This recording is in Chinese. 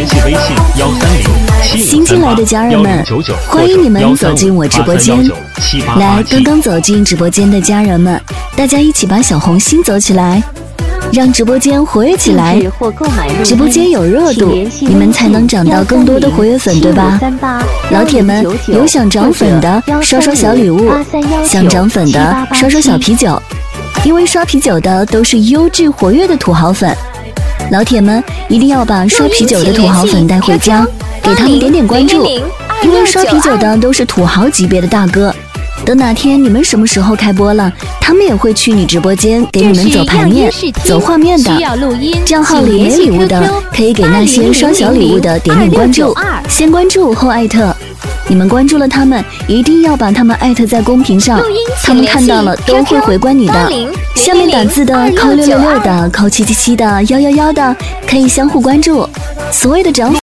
联系微信1307038 新进来的家人们，欢迎你们走进我直播间。来，刚刚走进直播间的家人们，大家一起把小红心走起来，让直播间活跃起来。直播间有热度，你们才能涨到更多的活跃粉，对吧？老铁们，有想涨粉的刷刷小礼物，想涨粉的刷刷小啤酒，因为刷啤酒的都是优质活跃的土豪粉。老铁们一定要把刷啤酒的土豪粉带回家，给他们点点关注，因为刷啤酒的都是土豪级别的大哥。等哪天你们什么时候开播了，他们也会去你直播间给你们走排面、走画面的。账号里没礼物的，可以给那些刷小礼物的点点关注，先关注后艾特。你们关注了他们，一定要把他们艾特在公屏上，他们看到了都会回关你的。下面打字的、扣666的、扣777的、111的，可以相互关注。所谓的涨